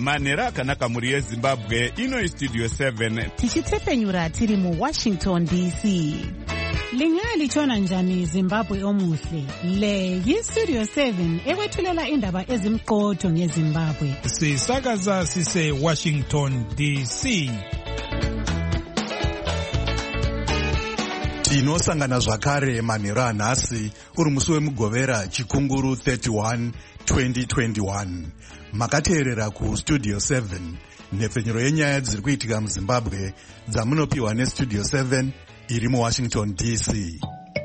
manhero akanaka mhuri yezimbabwe. Ino Studio 7 tichitepfenyura tiri muWashington DC. Lingalitshona njani Zimbabwe omuhle? Le yiStudio 7 ekwethulela indaba ezimqotho ngeZimbabwe. Sisakaza sise Washington DC. Tinosangana zvakare manhero anhasi uri musi wemugovera chikunguru 31 2021. Makateerera kuStudio 7, nhepfenyuro yenyaya dziri kuitika muZimbabwe dzamunopiwa neStudio 7 iri muWashington DC.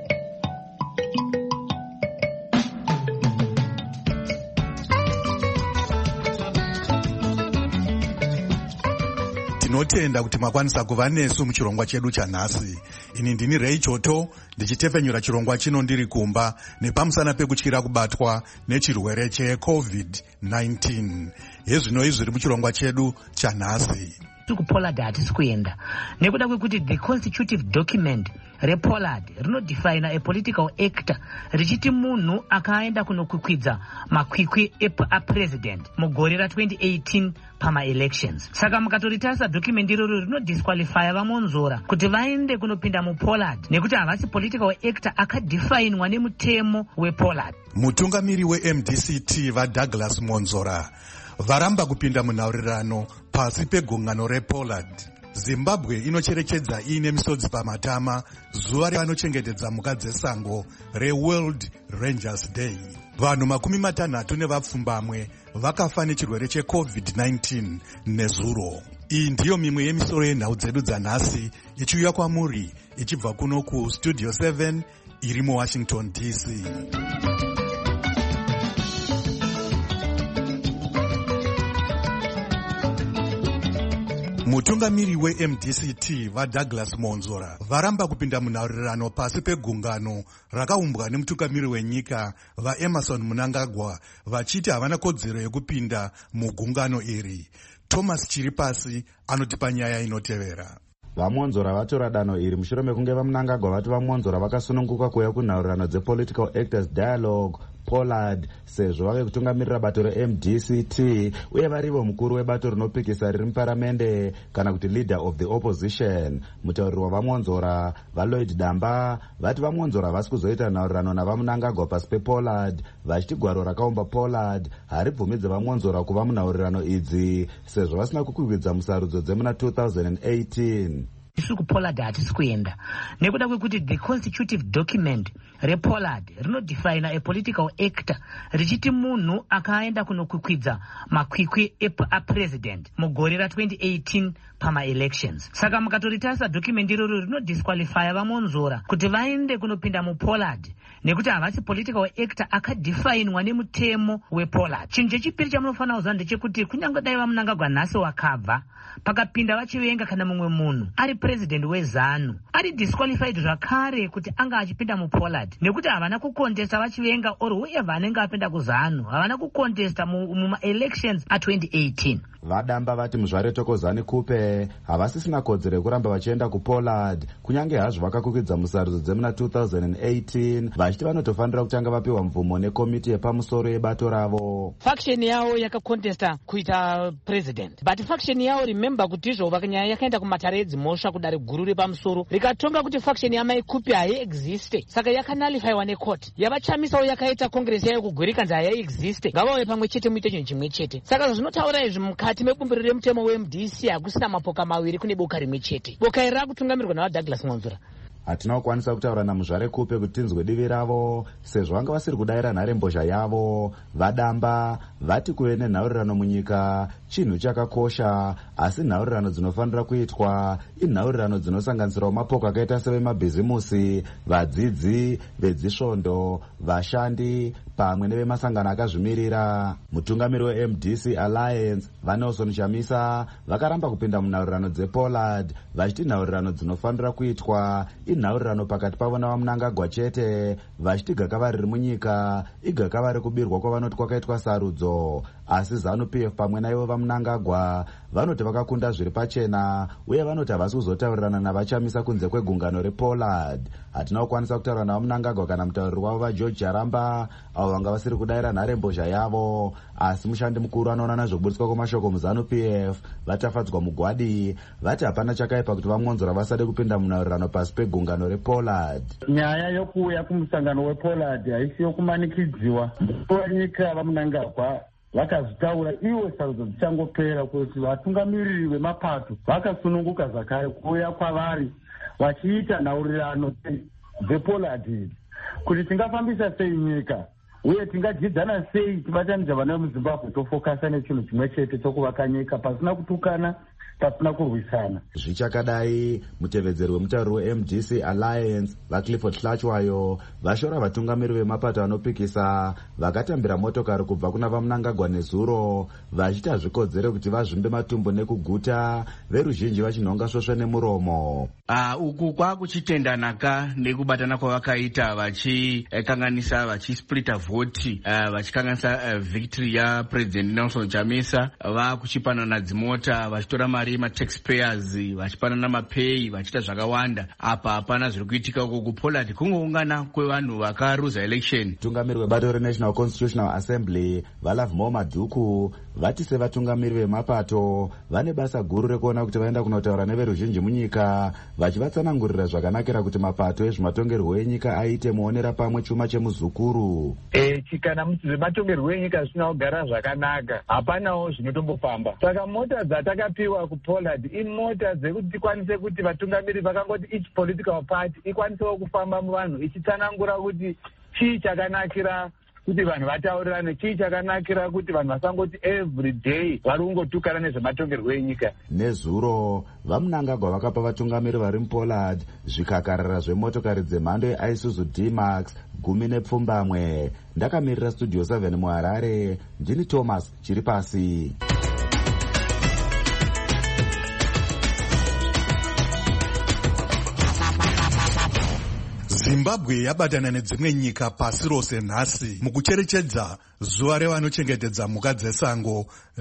Tinotenda kuti makwanisa kuva nesu muchirongwa chedu chanhasi. Ini ndini Ray Choto ndichitepfenyura chirongwa chino ndiri kumba nepamusana pekutyira kubatwa nechirwere cheCovid-19. Hezvino izviri muchirongwa chedu chanhasi. kuPollard hatisi kuenda nekuda kwekuti the constitutive document rePollard rinodefina a political actor richiti munhu akaenda kunokwikwidza makwikwi apresident mugore ra2018 pamaelections. Saka mukatoritasa document iroro rinodisqualifya vamonzora kuti vaende kunopinda muPollard nekuti havasi political actor akadefinwa nemutemo wePollard. Mutungamiri weMDCT vaDouglas Monzora varamba kupinda munhaurirano pasi pegungano rePollard. Zimbabwe inocherechedza iine misodzi pamatama zuva revanochengetedza mhuka dzesango reWorld Rangers Day. Vanhu 60 nevapfumbamwe vakafa nechirwere cheCovid-19 nezuro. Iyi ndiyo mimwe yemisoro yenhau dzedu dzanhasi ichiuya kwamuri ichibva kuno kuStudio 7 iri muWashington DC. Mutungamiri weMDCT vaDouglas Monzora varamba kupinda munhaurirano pasi pegungano rakaumbwa nemutungamiri wenyika vaEmerson Mnangagwa vachiti havana kodzero yekupinda mugungano iri. Thomas Chiripasi anotipa nyaya inotevera. Vamonzora vatora danho iri mushure mekunge vaMnangagwa vati vamonzora vakasununguka kuuya kunhaurirano dzePolitical Actors Dialogue Pollard sezvo vave kutungamirira bato reMDCT uye varivo mukuru webato rinopikisa riri muparamende kana kuti leader of the opposition. Mutauriri wavamonzora vaLloyd Damba vati vamonzora vasi kuzoita nhaurirano navaMnangagwa pasi pePollard vachiti gwaro rakaumba Pollard haribvumidze vamonzora kuva munhaurirano idzi sezvo vasina kukwikwidza musarudzo dzemuna 2018. kuPollard hatisi kuenda nekuda kwekuti the constitutive document rePollard rinodefina a political actor richiti munhu akaenda kunokwikwidza makwikwi apresident mugore ra2018 pamaelections. Saka mukatoritasa document iroro rinodisqualifya vamonzora kuti vaende kunopinda muPollard nekuti havasi political actor akadefinwa nemutemo wePollard. Chinhu chechipiri chamunofanira kuziva ndechekuti kunyange dai vaMnangagwa nhasi wakabva pakapinda vachivenga kana mumwe munhu ari president weZANU ari disqualified zvakare kuti anga achipinda muPollard nekuti havana kukontesta vachivenga or whoever anenge apinda kuZANU havana kukontesta mumaelections a2018. Vadamba vati muzvare Tokozani Kupe havasisina kodzero yekuramba vachienda kuPollard kunyange hazvo vakakwikidza musarudzo dzemuna 2018 vachiti vanotofanira kutanga vapiwa mvumo nekomiti yepamusoro yebato ravo. Faction yavo yakakontesta kuita president but faction yavo remember kuti izvo vakanyaya yakaenda kumatare edzimhosva kudare guru repamusoro rikatonga kuti faction yamai Kupe haiexiste saka yakanalifaiwa necourt yavachamisawo yakaita congress yayo kugwiri kanzi haiexiste ngavauye pamwe chete muite chinhu chimwe chete. Saka zvinotaura izvi mukati mebumbiro remutemo weMDC hakusina mapoka maviri kune boka rimwe chete. Boka iri rakutungamirwa navaDouglas Monzora. Hatina kukwanisa kutaura naMuzvare Kupe kuti tinzwe divi ravo sezvo vanga vasiri kudayira nharembozha yavo. Vadamba vati kuve nenhaurirano munyika chinhu chakakosha asi nhaurirano dzinofanira kuitwa inhaurirano dzinosanganisirawo mapoka akaita sevemabhizimusi, vadzidzi, vedzisvondo, vashandi pamwe nevemasangano akazvimirira. Mutungamiri weMDC Alliance vaNelson Chamisa vakaramba kupinda munhaurirano dzePollard vachiti nhaurirano dzinofanira kuitwa inhaurirano pakati pavo navaMnangagwa chete vachiti gakava riri munyika igakava rekubirwa kwavanoti kwakaitwa sarudzo asi ZANU-PF pamwe naivo vaMnangagwa vanoti vakakunda zviri pachena uye vanoti havasi kuzotaurirana navachamisa kunze kwegungano rePollard. Hatina kukwanisa kutaura navaMnangagwa kana mutauriri wavo vaGeorge Jaramba avo vanga vasiri kudayira nharembozha yavo, asi mushandi mukuru anoona nezvokubudiswa kwemashoko muZANU-PF vatafadzwa mugwadi vati hapana chakaipa kuti vaMonzora vasade kupinda munhaurirano pasi pegungano rePollard. Nyaya yokuuya kumusangano wePollard haisi yokumanikidziwa. Nyika vaMnangagwa vakazvitaura iwo sarudzo dzichangopera kuti vatungamiriri vemapato vakasununguka zvakare kuuya kwavari vachiita nhaurirano dzePollard kuti tingafambisa sei nyika uye tingadyidzana sei tibatanidza vana vemuZimbabwe tofokasa nechinhu chimwe chete chokuvaka nyika pasina kutukana pasina kurwisana. Zvichakadai mutevedzeri wemutauriri weMDC Alliance vaClifford Hlachwayo vashora vatungamiri vemapato anopikisa vakatambira motokari kubva kuna vaMnangagwa nezuro vachiita zvikodzero kuti vazvimbe matumbu nekuguta, veruzhinji vachinhonga svosve nemuromo. Uku kwakuchitendanaka nekubatana kwavakaita vachikanganisa vachisplita vhoti vachikanganisa victory yaPresident Nelson Chamisa vakuchipanana dzimota vachitora mari yemataxpayers vachipanana mapei vachiita zvakawanda. Apa hapana zviri kuitika uko kuPollard kungoungana kwevanhu vakaruza election. Tungamiri webato reNational Constitutional Assembly vaLovemore Madhuku vati sevatungamiri vemapato vane basa guru rekuona kuti vaenda kunotaura neveruzhinji munyika vachivatsanangurira zvakanakira kuti mapato ezvematongerwo enyika aite muonera pamwe chuma chemuzukuru. Kana zvematongerwo enyika zvisina kugara zvakanaka hapanawo zvinotombofamba. Saka mota dzatakapiwa kuPollard imota dzekuti tikwanise kuti vatungamiri vakangoti each political party ikwanisewo kufamba muvanhu ichitsanangura kuti chii chakanakira kuti vanhu vataurirane, chii chakanakira kuti vanhu vasangoti every day vari kungotukana nezvematongerwo enyika. Nezuro vaMnangagwa vakapa vatungamiri vari muPollard zvikakarara zvemotokari dzemhando yeIsuzu D-Max 10 ndakamirira Studio 7 muHarare, ndini Thomas Chiripasi. Zimbabwe yabatana nedzimwe nyika pasi rose nhasi mukucherechedza zuva revanochengetedza mhuka dzesango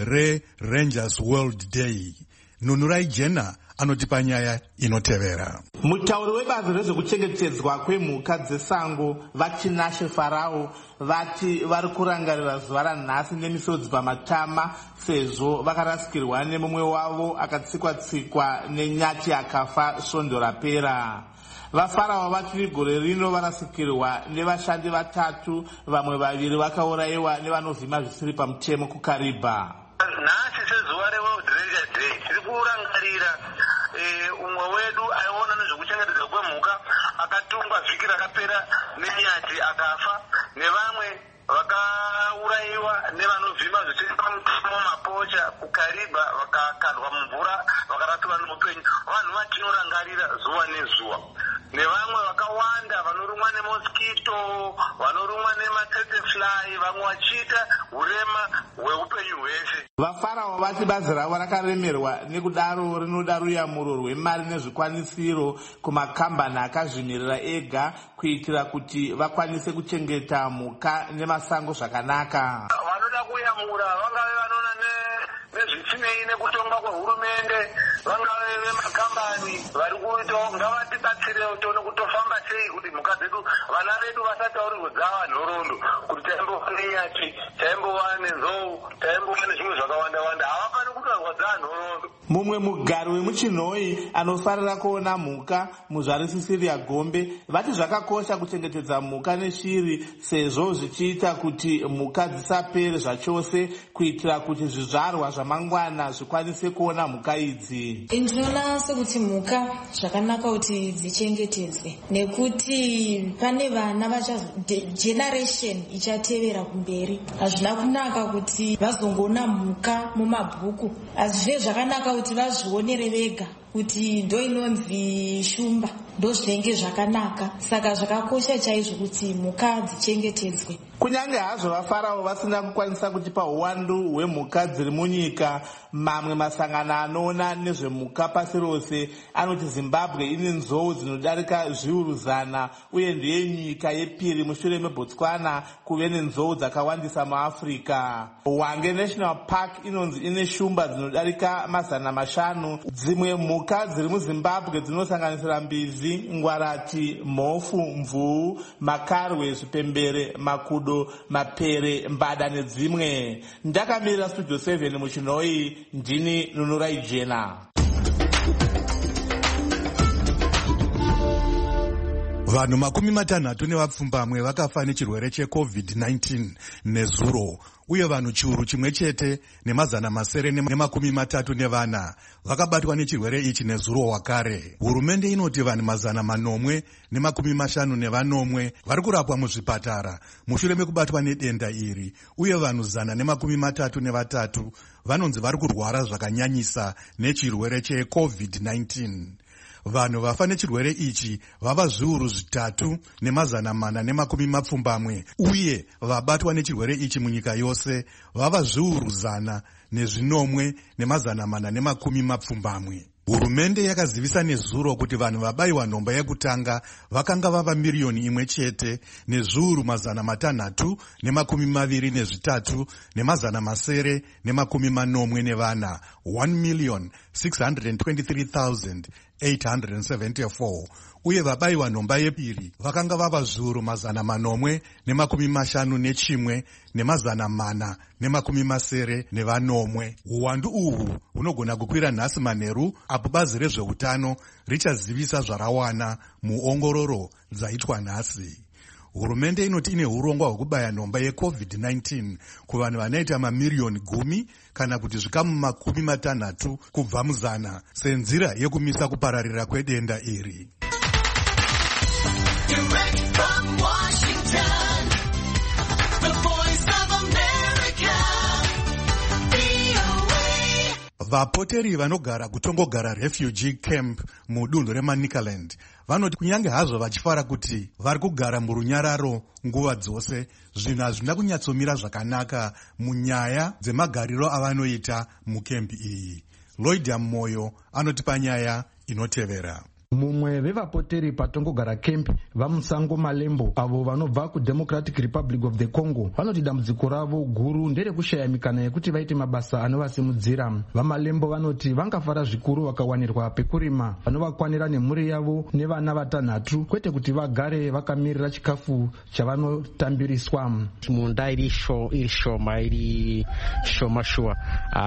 reRangers World Day. Nunurai Jena anotipa nyaya inotevera. Mutauri webazi rezvekuchengetedzwa kwemhuka dzesango vaChinashe Farao vati vari kurangarira zuva ranhasi nemisodzi pamatama sezvo vakarasikirwa nemumwe wavo akatsikwa-tsikwa nenyati akafa svondo rapera. VaFarao vati gore rino varasikirwa nevashandi 3, vamwe 2 vakaurayiwa nevanovhima zvisiri pamutemo kuKariba. Nhasi sezuva reWorld Ranger Day tiri kurangarira umwe wedu aiona nezvekuchengetedzwa kwemhuka akatungwa vhiki rakapera nenyati akafa, nevamwe vakaurayiwa nevanovhima zvisiri pamutemo mapocha kuKariba vakakandwa mumvura vakarasika nemupenyu. Vanhu vatinorangarira zuva nezuva. Nevamwe vakawanda vanorumwa nemosquito, vanorumwa nematsetsefly, vamwe vachiita urema hweupenyu hwese. VaFarao vati bazi ravo rakaremerwa nekudaro rinoda ruyamuro rwemari nezvikwanisiro kumakambani akazvimirira ega kuitira kuti vakwanise kuchengeta mhuka nemasango zvakanaka. Vanoda kuyamura vangave vanoona nezvisinei nekutonga kwehurumende, vangave vemakambani vari kuitawo ngavatibatsirewo tione kutofamba sei kuti mhuka dzedu, vana vedu vasataurirwe dzava nhoroondo kuti taimbowa nenyati, taimbowa nenzou, taimbowa nezvimwe zvakawanda-wanda. Havafani kutorwa dzava nhoroondo. Mumwe mugari wemuChinhoi anofarira kuona mhuka muZvarisisiri Gombe vati zvakakosha kuchengetedza mhuka neshiri sezvo zvichiita kuti mhuka dzisapere zvachose kuitira kuti zvizvarwa zvamangwana zvikwanise kuona mhuka idzi. Ndinoona sekuti mhuka zvakanaka kuti dzichengetedzwe nekuti pane vana generation ichatevera kumberi. Hazvina kunaka kuti vazongoona mhuka mumabhuku, asi zvakanaka kuti vazvionere vega kuti ndo inonzi shumba, ndo zvinenge zvakanaka. Saka zvakakosha chaizvo kuti mhuka dzichengetedzwe. kunyange hazvo vaFarao vasina kukwanisa kutipa uwandu hwemhuka dziri munyika, mamwe masangano anoona nezvemhuka pasi rose anoti Zimbabwe ine nzou dzinodarika zviuru 100 uye ndiye nyika yepiri mushure meBotswana kuve nenzou dzakawandisa muAfrica. Hwange National Park inonzi ine shumba dzinodarika 500. Dzimwe mhuka dziri muZimbabwe dzinosanganisira mbizi, ngwarati, mhofu, mvuu, makarwe, zvipembere, makudo, mapere, mbada nedzimwe. Ndakamirira Studio 7 muChinoi, ndini Nunurai Jena. Vanhu 60 nevapfumbamwe vakafa nechirwere cheCovid-19 nezuro, uye vanhu chiuru chimwe chete ne934 vakabatwa nechirwere ichi nezuro wakare. Hurumende inoti vanhu 554 vari kurapwa muzvipatara mushure mekubatwa nedenda iri, uye vanhu 133 vanonzi vari kurwara zvakanyanyisa nechirwere cheCovid-19. Vanhu vafa nechirwere ichi vava zviuru 3,470, uye vabatwa nechirwere ichi munyika yose vava zviuru 100,470. Hurumende yakazivisa nezuro kuti vanhu vabayiwa nhomba yekutanga vakanga vava 1,000,000 nezviuru 323,980, 1,623,874, uye vabayiwa nhomba yepiri vakanga vava zviuru 851,480. Uwandu uhwu hunogona kukwira nhasi manheru apo bazi rezveutano richazivisa zvarawana muongororo dzaitwa nhasi. Hurumende inoti ine urongwa hwekubaya nhomba yeCovid-19 kuvanhu vanoita mamiliyoni 10 kana kuti zvikamu 60 kubva muzana senzira yekumisa kupararira kwedenda iri. Vapoteri vanogara kutongogara refugee camp mudunhu reManicaland vanoti kunyange hazvo vachifara kuti vari kugara murunyararo nguva dzose, zvinhu hazvina kunyatsomira zvakanaka munyaya dzemagariro avanoita mukempi iyi. Lloyd Moyo anotipa nyaya inotevera. Mumwe vevapoteri patongogara camp vamusango Malembo avo vanobva kuDemocratic Republic of the Congo vanoti dambudziko ravo guru nderekushaya mikana yekuti vaite mabasa anovasimudzira. VaMalembo vanoti vangafara zvikuru vakawanirwa pekurima vanovakwanira nemhuri yavo nevana 3, kwete kuti vagare vakamirira chikafu chavanotambiriswa. Munda iri shoma shuwa.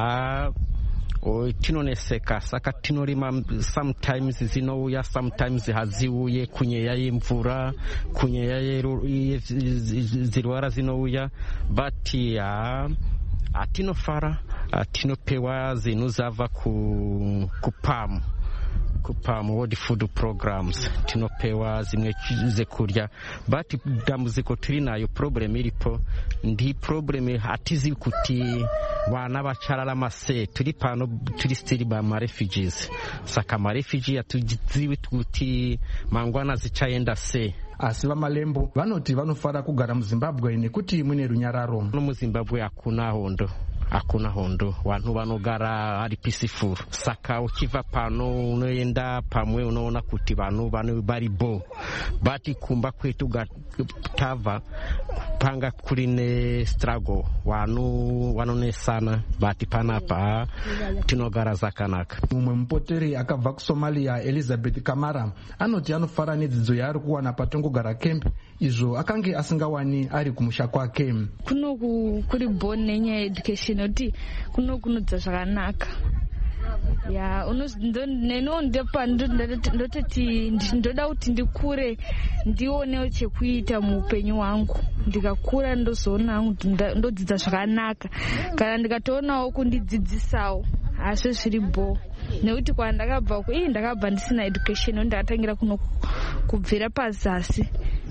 Tinoneseka saka tinorima, sometimes zinouya sometimes hadziuye, kunyeya yemvura, kunyeya zirwara zinouya, but atinofara, tinopewa zvinhu zabva kuPAM World Food Programs, tinopewa zimwe zekurya, but dambudziko tiri nayo, problem iripo ndi problem hatizivi kuti vana vachararama sei. Tiri pano tiri still refugees, saka marefugee hatizivi kuti mangwana zichaenda sei. Asi VaMalembo vanoti vanofara kugara muZimbabwe nekuti mune runyararo. MuZimbabwe hakuna hondo, vanhu vanogara ari peaceful. Saka uchibva pano unoenda pamwe unoona kuti vanhu vari bo, but kumba kwetu tava panga kuri nestruggle, vanhu vanonesana, but panapa tinogara zvakanaka. Mumwe mupoteri akabva kuSomalia, Elizabeth Kamara, anoti anofara nedzidzo yaari kuwana patongogara camp, izvo akange asingawani ari kumusha kwake. Kunoku kuri born nenyaya education noti kunokunodza zvakanaka. Ya neno ndepa ndototi ndoda kuti ndikure ndionewo chekuita muupenyu wangu, ndikakura ndozoona hangu ndodzidza zvakanaka, kana ndikatoonawo kundidzidzisawo asi zviri bo, nekuti kwandakabva ndakabva ndisina education, ndakatangira kuno kubvira pazasi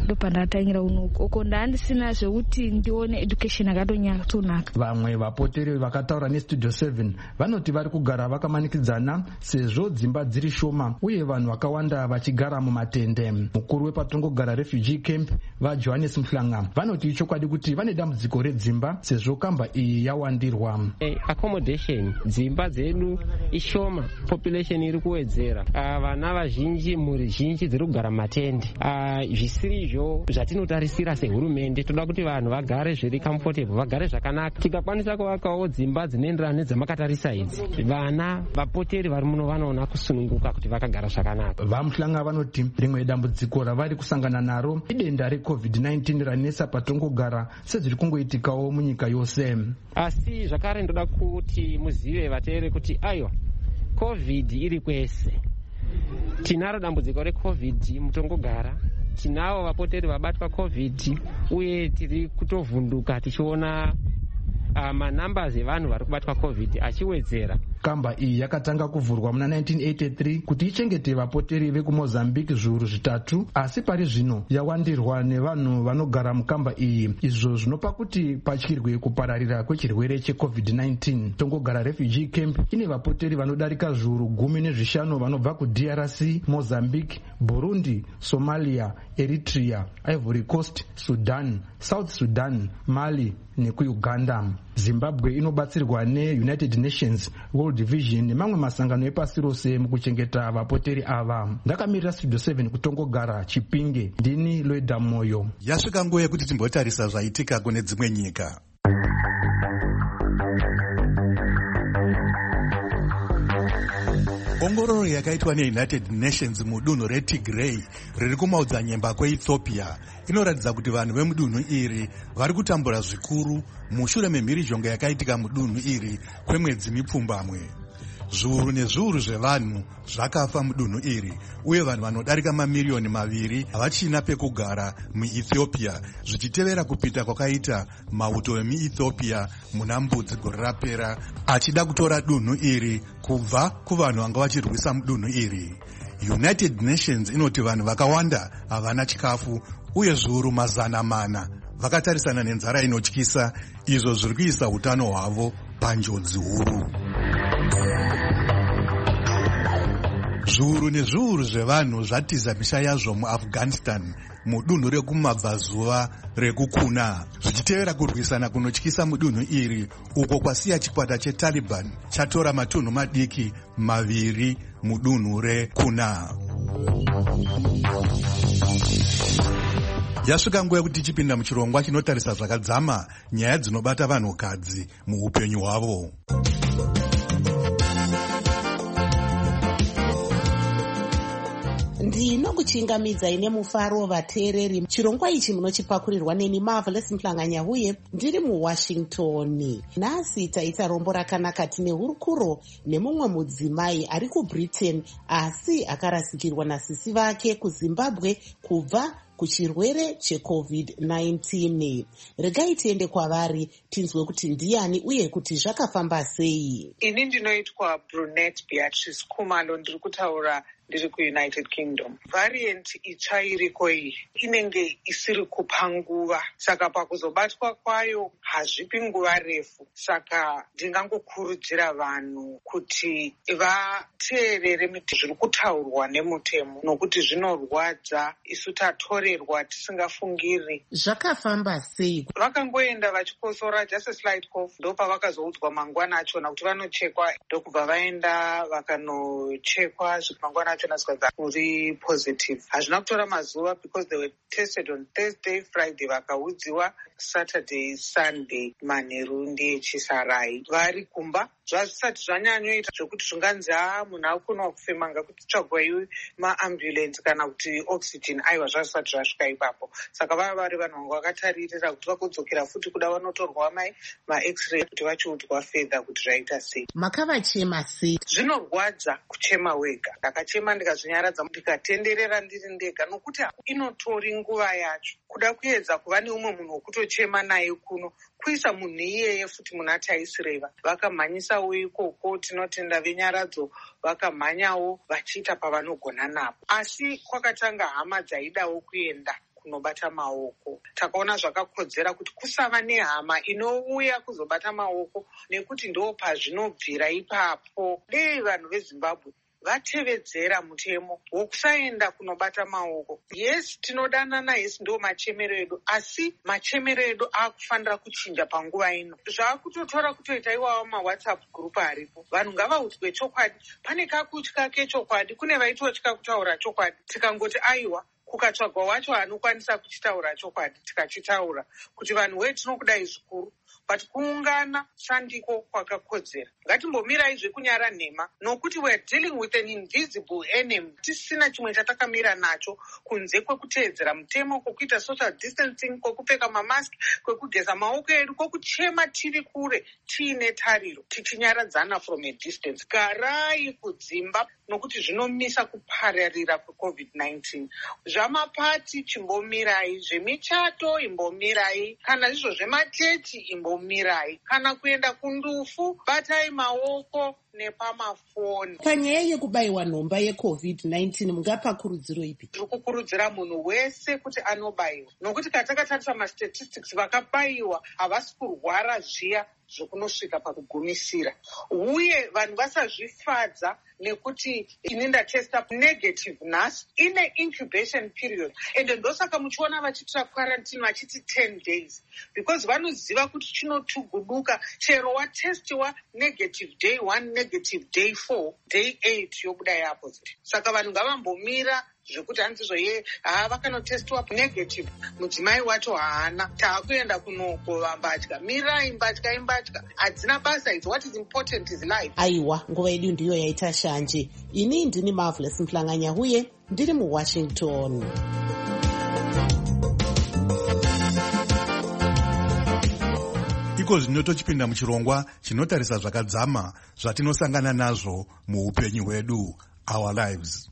ndopandataingira unoku uko ndandisina zvekuti ndione education akatonyatsonaka. Vamwe vapoteri vakataura nestudio 7 vanoti vari kugara vakamanikidzana sezvo dzimba dziri shoma uye vanhu vakawanda vachigara mumatende. Mukuru wepatongogara refugee camp vaJohannes Mhlanga vanoti ichokwadi kuti vane dambudziko redzimba sezvo kamba iyi yawandirwa. Accommodation dzimba dzedu ishoma, population iri kuwedzera, vana vazhinji, mhuri zhinji dziri kugara matende. Zvisirizvo zvatinotarisira sehurumende, toda kuti vanhu vagare zviri comfortable, vagare zvakanaka. Tikakwanisa kuvakawo dzimba dzinoenderana nedzamakatarisa idzi, vana vapoteri vari muno vanoona kusununguka kuti vakagara zvakanaka. VaMhlanga vanoti rimwe dambudziko ravari kusangana naro idenda reCovid-19 ranesa patongogara sezviri kungoitikawo munyika yose. Asi zvakare ndoda kuti muzive vateere kuti aiwa COVID iri kwese. Tinaro dambudziko reCovid mutongogara, tinavo vapoteri vabatwa COVID uye tiri kutovhunduka tichiona manambers evanhu vari kubatwa COVID achiwedzera. Kamba iyi yakatanga kuvhurwa muna 1983 kuti ichengete vapoteri vekuMozambique zviuru zvitatu, asi pari zvino yawandirwa nevanhu vanogara mukamba iyi. Izvo zvinopa kuti patyirwe kupararira kwechirwere cheCovid-19. Tongogara refugee camp ine vapoteri vanodarika zviuru 15 vanobva kuDRC, Mozambique, Burundi, Somalia, Eritrea, Ivory Coast, Sudan, South Sudan, Mali nekuUganda. Zimbabwe inobatsirwa neUnited Nations, World Vision nemamwe masangano epasi rose mukuchengeta vapoteri ava. Ndakamirira Studio 7 kutongogara Chipinge, ndini Loida Moyo. Yasvika nguva yekuti timbotarisa zvaitika kune dzimwe nyika. Ongororo yakaitwa neUnited Nations mudunhu reTigray riri kumaodzanyemba kweEthiopia inoratidza kuti vanhu vemudunhu iri vari kutambura zvikuru mushure memhirizhonga yakaitika mudunhu iri kwemwedzi mipfumbamwe. Zviuru nezviuru zvevanhu zvakafa mudunhu iri uye vanhu vanodarika mamiliyoni 2 havachina pekugara muEthiopia, zvichitevera kupita kwakaita mauto emuEthiopia muna mbudzi gore rapera achida kutora dunhu iri kubva kuvanhu vanga vachirwisa mudunhu iri. United Nations inoti vanhu vakawanda havana chikafu uye zviuru 400 vakatarisana nenzara inotyisa, izvo zviri kuisa utano hwavo panjodzi huru. Zviuru nezviuru zvevanhu zvatiza misha yazvo muAfghanistan mudunhu rekumabvazuva rekukuna, zvichitevera kurwisana kunotyisa mudunhu iri uko kwasiya chikwata cheTaliban chatora matunhu madiki 2 mudunhu rekuna. Yasvika nguva yekuti tichipinda muchirongwa chinotarisa zvakadzama nyaya dzinobata vanhukadzi muupenyu hwavo. ndinokuchingamidzai nemufaro vateereri. chirongwa ichi munochipakurirwa neni Marvelous Mhlanga uye ndiri muWashington. Nhasi taita rombo rakanaka tine hurukuro nemumwe mudzimai ari kuBritain asi akarasikirwa nasisi vake kuZimbabwe kubva kuchirwere cheCovid-19. Regai tiende kwavari tinzwe kuti ndiani uye kuti zvakafamba sei. Ini ndinoitwa Brunette Beatrice Khumalo, ndiri kutaura ndiri kuUnited Kingdom. Variant itsva iriko iyi inenge isiri kupa nguva, saka pakuzobatwa kwayo hazvipi nguva refu. Saka ndingangokurudzira vanhu kuti vateerere zviri kutaurwa nemutemo, nokuti zvinorwadza, isu tatorerwa tisingafungiri. Zvakafamba sei? Vakangoenda vachikosora just a slight cough, ndopavakazoudzwa mangwana achona kuti vanochekwa, ndokubva vaenda vakanochekwa mangwana achona zvikabva uri positive. Hazvina kutora mazuva because they were tested on Thursday, Friday vakaudziwa Saturday, Sunday manheru ndeyechisarai. Vari kumba zvazvisati zvanyanyoita zvokuti zvinganzi munhu akukona kufema ngakuti tsvagwai maambulensi kana kuti oxygen, aiwa zvazvisati zvasvika ipapo. Saka vava vari vanhu vanga vakataririra kuti vakodzokera futi kuda vanotorwa max-ray kuti vachiudzwa fedha kuti zvaita sei. Makavachema sei? Zvinorwadza kuchema wega. Ndakachema ndikazvinyaradza ndikatenderera ndiri ndega, nokuti inotori nguva yacho kuda kuedza kuva neumwe munhu wokutochema naye kuno, kuisa munhu iyeye futi muna taisireva. Vakamhanyisawo ikoko, tinotenda venyaradzo vakamhanyawo vachiita pavanogona napo. Asi kwakatanga hama dzaidawo kuenda kunobata maoko. Takaona zvakakodzera kuti kusava nehama inouya kuzobata maoko nekuti ndo pazvinobvira ipapo. Dei vanhu veZimbabwe vatevedzera mutemo wokusaenda kunobata maoko. Yes, tinodanana, yes, ndo machemero edu, asi machemero edu akufanira kuchinja panguva ino. Zvaakutotora kutoita iwawo maWhatsApp group aripo. Vanhu ngavaudzwe chokwadi. Pane kakutya kechokwadi, kune vaitotya kutaura chokwadi. Tikangoti aiwa, kukatsvagwa wacho anokwanisa kuchitaura chokwadi, tikachitaura kuti vanhu wedu tinokudai zvikuru. But kuungana shandiko kwakakodzera. Ngatimbomirai zvekunyara nhema, nokuti we are dealing with an invisible enemy. Tisina chimwe chatakamira nacho kunze kwekuteedzera mutemo, kwokuita social distancing, kwokupfeka mamask, kwekugeza maoko edu, kwokuchema tiri kure tiine tariro, tichinyaradzana from a distance. Garai kudzimba, nokuti zvinomisa kupararira kweCovid-19. Zvamapati chimbomirai, zvemichato imbomirai, kana izvo zvemachechi imbomirai, kana kuenda kundufu batai maoko nepamafoni. Panyaya yekubayiwa nhomba yeCovid-19 mungapa kurudziro ipi? Tiri kukurudzira munhu wese kuti anobayiwa, nokuti katakatarisa mastatistics vakabayiwa havasi kurwara zviya zvokunosvika pakugumisira, uye vanhu vasazvifadza nekuti ini ndatesta negative nhasi. Ine incubation period, ende ndosaka muchiona vachitira quarantine vachiti 10 days, because vanoziva kuti chinotuguduka chero watestiwa negative day 1, negative day 4, day 8 yobuda yapositive. Saka vanhu ngavambomira zvekuti hanzizvo vakanotestiwa negative, mudzimai wacho haana, taakuenda kunokova mbatya. Mirai, mbatya imbatya, hadzina basa idzi. What is important is life. Aiwa, nguva yedu ndiyo yaita shanje. Ini ndini Marvelous Mhlanganya-Huye, ndiri muWashington. Iko zvino tochipinda muchirongwa chinotarisa zvakadzama zvatinosangana nazvo muupenyu hwedu, our lives.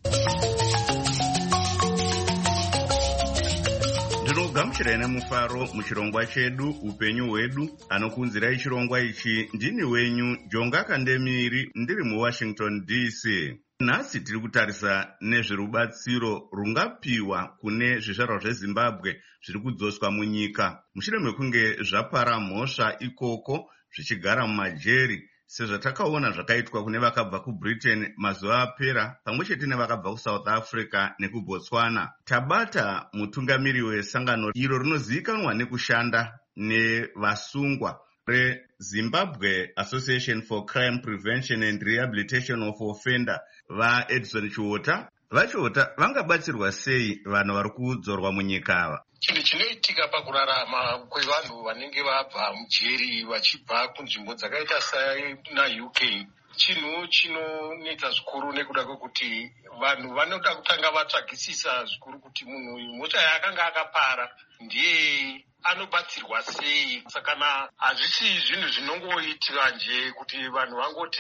Ndinogamuchirai nemufaro muchirongwa chedu upenyu hwedu. Anokunzirai chirongwa ichi ndini wenyu Jonga Kandemiri, ndiri muWashington DC. Nhasi tiri kutarisa nezverubatsiro rungapiwa kune zvizvarwa zveZimbabwe zviri kudzoswa munyika mushure mekunge zvapara mhosva ikoko zvichigara mumajeri, sezvatakaona zvakaitwa kune vakabva kuBritain mazuva apera, pamwe chete nevakabva kuSouth Africa nekuBotswana. Tabata mutungamiri wesangano iro rinozivikanwa nekushanda nevasungwa reZimbabwe Association for Crime Prevention and Rehabilitation of Offender, vaEdison Chiota. Vachiota, vangabatsirwa sei vanhu vari kudzorwa munyika ava? Chinhu chinoitika pakurarama kwevanhu vanenge vabva mujeri vachibva kunzvimbo dzakaita naUK, chinhu chinonetsa zvikuru nekuda kwekuti vanhu vanoda kutanga vatsvagisisa zvikuru kuti munhu uyu mhosva yaakanga akapara ndiye anobatsirwa sei. Sakana hazvisi zvinhu zvinongoitika nje kuti vanhu vangoti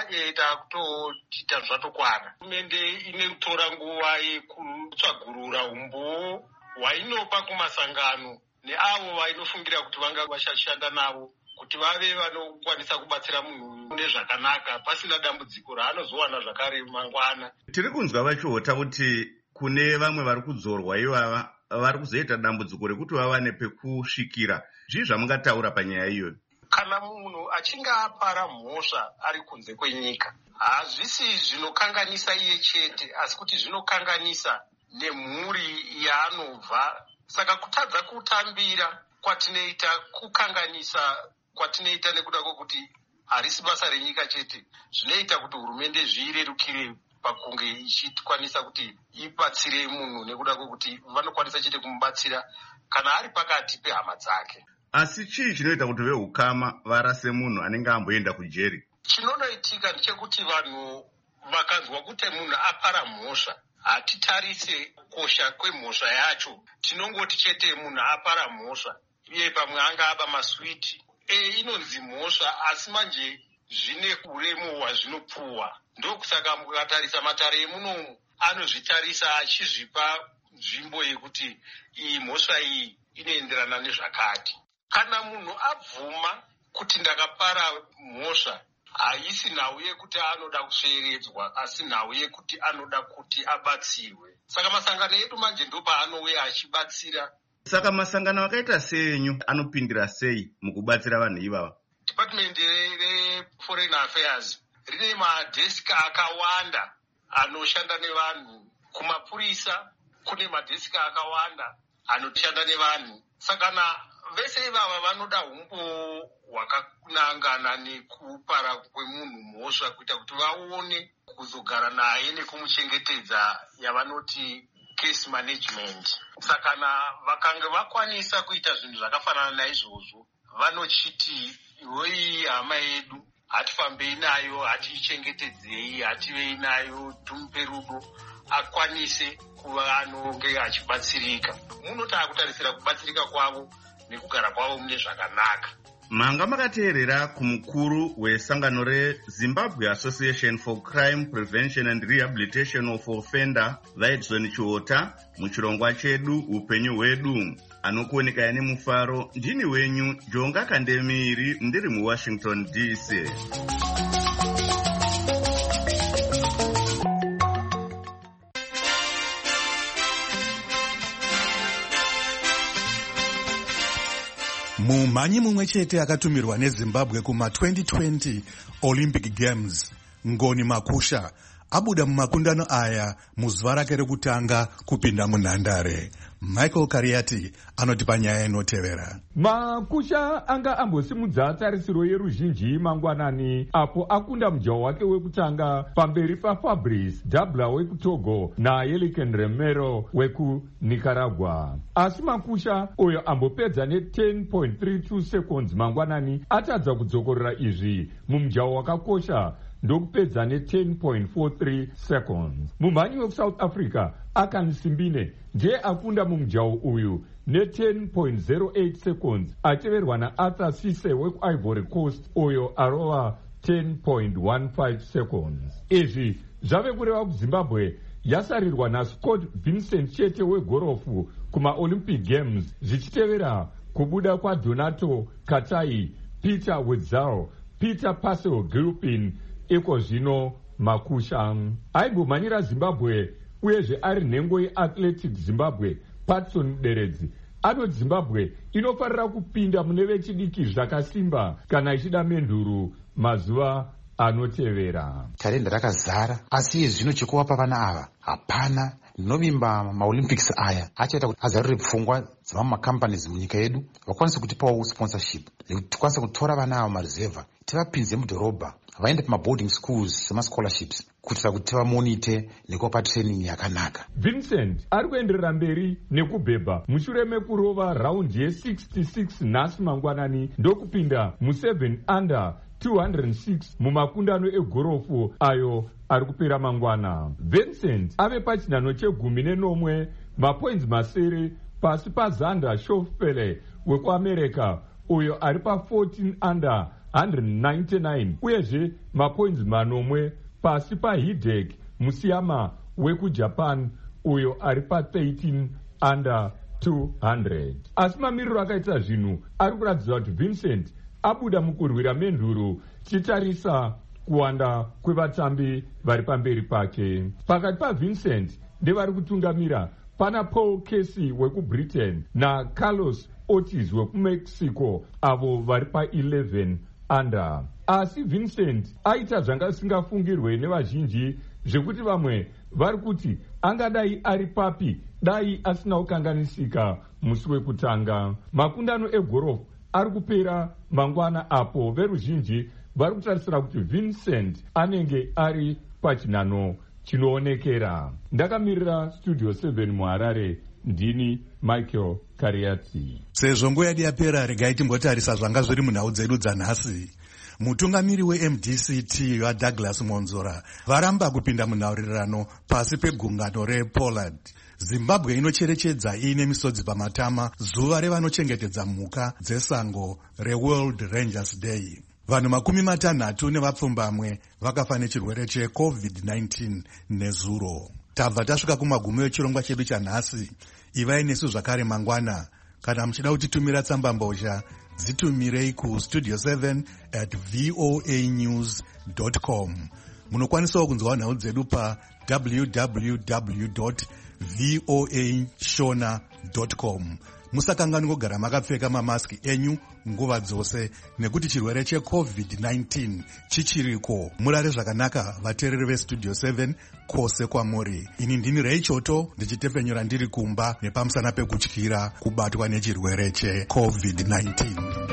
takutoita zvatokwana. Hurumende inotora nguva yekutsvagurura umbowo hwainopa kumasangano neavo vainofungira kuti vanga vachashanda navo kuti vave vanokwanisa kubatsira munhu nezvakanaka pasina dambudziko raanozowana zvakare mangwana. Tiri kunzwa vachiota kuti kune vamwe vari kudzorwa ivava vari kuzoita dambudziko rekuti vawane pekusvikira. Zvii zvamungataura panyaya iyoyo? Kana munhu achinge apara mhosva ari kunze kwenyika, hazvisi zvinokanganisa iye chete, asi kuti zvinokanganisa nemhuri yaanobva. Saka kutadza kutambira kwatinoita, kukanganisa kwatinoita nekuda kwokuti harisi basa renyika chete, zvinoita kuti hurumende zviirerukire pakunge ichikwanisa kuti ibatsire munhu nekuda kwokuti vanokwanisa chete kumubatsira kana ari pakati pehama dzake. Asi chii chinoita kuti vehukama varase munhu anenge amboenda kujeri? Chinonoitika ndechekuti vanhu vakanzwa kuti munhu apara mhosva, hatitarise kukosha kwemhosva yacho. Tinongoti chete munhu apara mhosva, iye pamwe anga aba maswiti, inonzi mhosva, asi manje zvine uremu hwazvinopuhwa. Ndokusaka mukatarisa matare emunomu anozvitarisa achizvipa nzvimbo yekuti iyi mhosva iyi inoenderana nezvakati. Kana munhu abvuma kuti ndakapara mhosva, haisi nhau yekuti anoda kusveredzwa, asi nhau yekuti anoda kuti abatsirwe. saka masangano edu manje ndo paanouya achibatsira. Saka masangano akaita senyu anopindira sei mukubatsira vanhu ivava? Department reForeign Affairs rine madheski akawanda anoshanda nevanhu. Kumapurisa kune madheski akawanda anoshanda nevanhu. Saka vese ivava vanoda umbo hwakanangana nekupara kwemunhu mhosva kuita kuti vaone kuzogara naye nekumuchengetedza yavanoti case management. Saka vakanga vakwanisa kuita zvinhu zvakafanana naizvozvo vanochiti iwoi hama yedu hatifambei nayo, hatiichengetedzei, hativei nayo, tumupe rudo akwanise kuva anonge achibatsirika. Munoti akutarisira kubatsirika kwavo nekugara kwavo mune zvakanaka. Manga makateerera kumukuru wesangano reZimbabwe Association for Crime Prevention and Rehabilitation of Offender vaEdson Chiota muchirongwa chedu upenyu hwedu. Anokuonekaya nemufaro ndini wenyu Jonga Kandemiri ndiri muWashington DC. Mumhanyi mumwe chete akatumirwa neZimbabwe kuma-2020 Olympic Games, Ngoni Makusha, abuda mumakundano aya muzuva rake rekutanga kupinda munhandare. Michael Kariati anotipa nyaya inotevera. Makusha anga ambosimudza tarisiro yeruzhinji mangwanani apo akunda mujaho wake wekutanga pamberi paFabrice Dabla wekuTogo naYeliken Remero wekuNicaragua. Asi Makusha uyo ambopedza ne10.32 seconds mangwanani atadza kudzokorera izvi mumujaho wakakosha ndokupedza ne10.43 seconds. Mumhanyi wekusouth Africa Akan Simbine ndiye akunda mumujaho uyu ne10.08 seconds ateverwa naArthur Cisse wekuIvory Coast uyo arova 10.15 seconds. Izvi zvave kureva kuZimbabwe yasarirwa naScott Vincent chete wegorofu kumaOlympic Games zvichitevera kubuda kwaDonato Katai, Peter Wetzel, Peter Pascal Gilpin. Iko zvino Makusha aimbomhanyira Zimbabwe uyezve ari nhengo yeAthletic Zimbabwe Patson Deredzi anoti Zimbabwe inofarira kupinda mune vechidiki zvakasimba kana ichida menduru mazuva anotevera. Talenda rakazara asi iye zvino chekuvapa vana ava hapana. Ndinovimba maOlympics aya achaita kuti azarure pfungwa dzevamwe macompanies munyika yedu vakwanise kutipawo sponsorship nekuti tikwanise kutora vana ava mareserva tivapinze mudhorobha vaende pamaboarding schools semascholarships kuitira kuti tivamonite nekuvapa training yakanaka. Vincent ari kuenderera mberi nekubhebha mushure mekurova raundi ye66 nhasi mangwanani ndokupinda mu7 under 206 mumakundano egorofu ayo ari kupera mangwana. Vincent ave pachinhano che19 mapoints masere pasi paZander Schofele wekuAmerica uyo ari pa14 under 199 uyezve mapoints manomwe pasi paHidek Musiyama wekuJapan uyo ari pa13 under 200. Asi mamiriro akaita zvinhu ari kuratidza kuti Vincent abuda mukurwira menduru chitarisa kuwanda kwevatambi vari pamberi pake. Pakati paVincent ndevari kutungamira pana Paul Casey wekuBritain naCarlos Ortiz wekuMexico avo vari pa11 under. Asi Vincent aita zvanga zvisingafungirwe nevazhinji zvekuti vamwe vari kuti angadai ari papi dai asina kukanganisika musi wekutanga. Makundano egorofu ari kupera mangwana apo veruzhinji vari kutarisira kuti Vincent anenge ari pachinhano chinoonekera. Ndakamirira Studio 7 muHarare, ndini Michael Kariati. Sezvo nguva yedu yapera, regai timbotarisa zvanga zviri munhau dzedu dzanhasi. Mutungamiri weMDCT waDouglas Monzora varamba kupinda munhaurirano pasi pegungano rePollard. Zimbabwe inocherechedza iine misodzi pamatama zuva revanochengetedza mhuka dzesango reWorld Rangers Day. Vanhu 60 nevapfumbamwe vakafa nechirwere cheCovid-19 nezuro. Tabva tasvika kumagumo echirongwa chedu chanhasi. Ivai nesu zvakare mangwana. Kana muchida kutitumira tsamba mbozha, dzitumirei kustudio 7@voanews.com. Munokwanisawo kunzwa nhau dzedu pa www.voanews.com. voashona.com. Musakanganwe kugara makapfeka mamaski enyu nguva dzose nekuti chirwere cheCovid-19 chichiriko. Murare zvakanaka vateereri vestudio 7 kwose kwamuri. Ini ndini Reichoto ndichitepfenyura ndiri kumba nepamusana pekutyira kubatwa nechirwere cheCovid-19.